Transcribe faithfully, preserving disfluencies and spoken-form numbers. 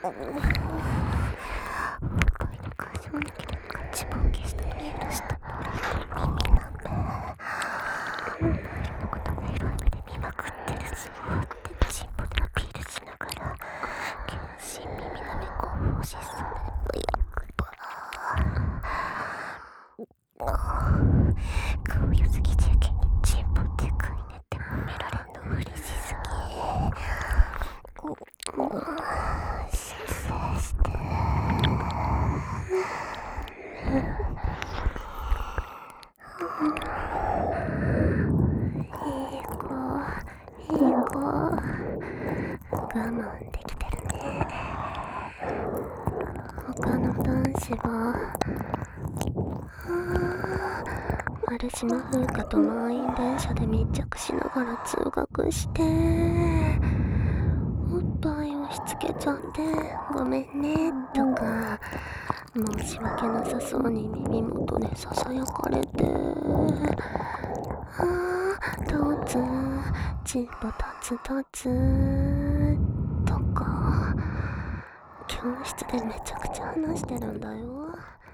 の時で自分消したり許したり耳なんて周りのことが広い目で見まくってるしってチンポでアピールしながら険しい耳なめ興奮をしそうでブヤブヤ顔よすぎじゃけにチンポでかいねって褒められんの無理しすぎ申請していい子いい子我慢できてるね。他の男子は丸島風花と満員電車で密着しながら通学しておっぱいをしつけちゃってごめんねとか申し訳なさそうに耳元でささやかれてあーとつちんぽたつたつとか教室でめちゃくちゃ話してるんだよ。